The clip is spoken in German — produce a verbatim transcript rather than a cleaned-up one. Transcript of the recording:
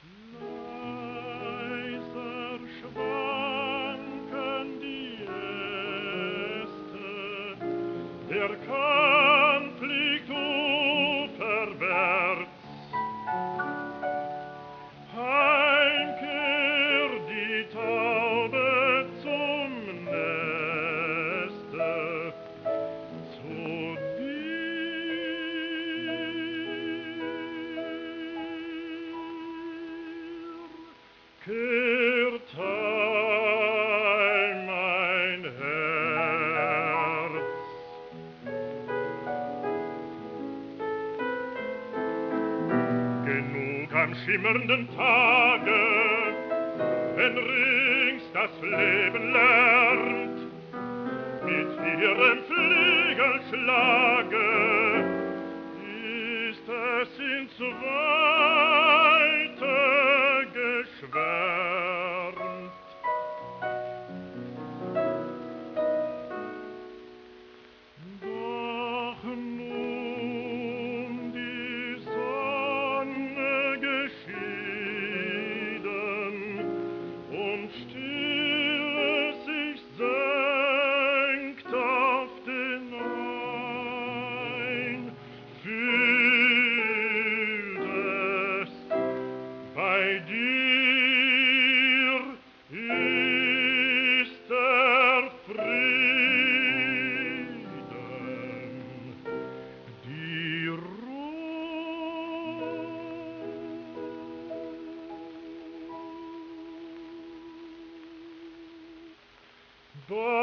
Leiser schwanken die Äste, der Kahn fliegt uferwärts. Heimkehrt die Taube zum Neste, zu kehrt heim mein Herz. Genug am schimmernden Tage, wenn rings das Leben lärmt, mit ihrem Flügelschlage ist es ins Weite geschwärmt. Doch nun die Sonne geschieden und still sich senkt auf den Rhein, fühlt es bei dir ist der Frieden, die Ruhe. But